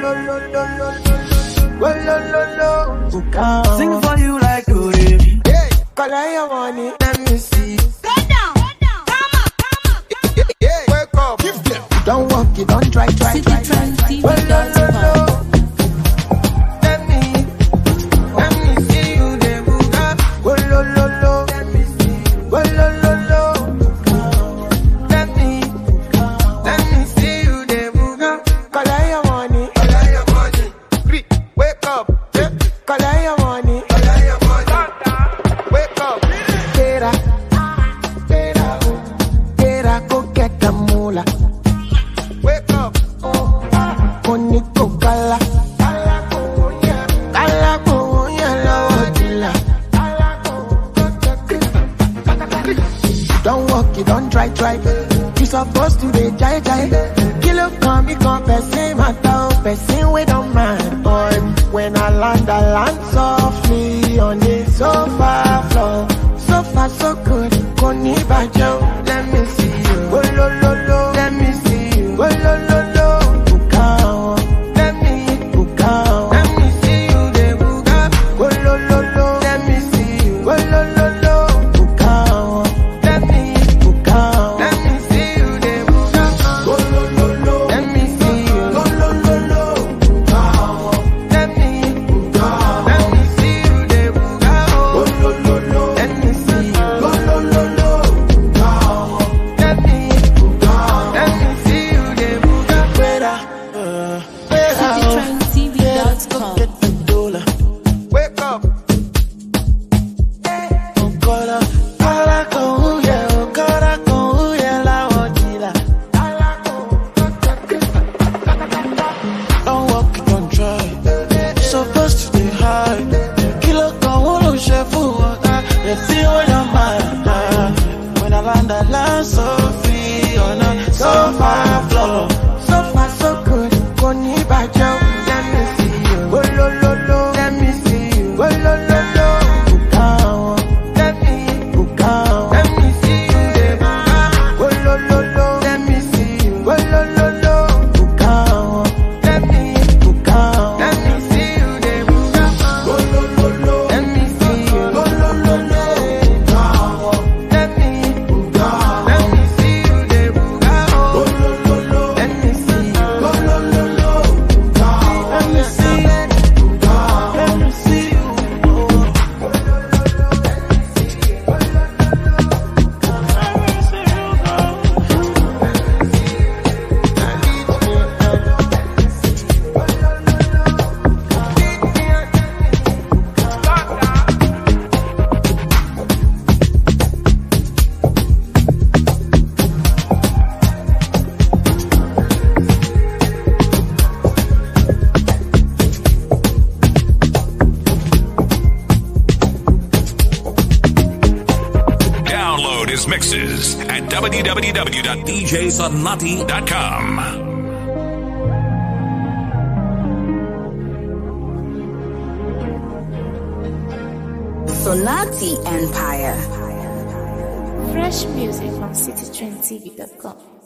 Sing for you like Dory. Collect your money, let me see. Go down, come up. Wake up, give them. Don't walk, you don't try. Try. You supposed to be jai. Kilo come, person matter, person we don't mind. Boy, when I land softly on the sofa floor. So far so good, koni bajo. Let me see you. Oh lo lo lo, let me see you. Oh lo lo lo, bukao. Let me see you, de buga. Oh lo lo lo, let me see you. Oh lo lo lo, bukao. Let me see you, de buga. Oh lo lo lo, let me see you. Oh lo lo lo, bukao. Let me see you, de buga. Oh lo lo lo, let me see you. Oh lo lo lo, bukao. Let me see you, de buga. CityTrendTV.com. Get the dollar. Wake up. Don't walk, don't try. Supposed to be high. Kilo con uno chef water. They feel on your mind. When I land so free on a sofa floor. So far so good. Koni bajo. Let me see you. Oh lo lo lo. Let me see you. Oh lo lo lo. Bukao. Let me see you, de buga. Oh lo lo lo. Let me see you. Oh lo lo lo. Bukao. Let me see you, de buga. Oh lo lo lo. Let me see you. Oh lo lo lo. Bukao. Let me see you, de buga. Oh lo lo lo. Let me see you. Oh lo lo lo. Bukao. Let me see you. Let me see you. Download his mixes at www.djsonati.com. Sonati Empire. Fresh music from CityTrendTV.com.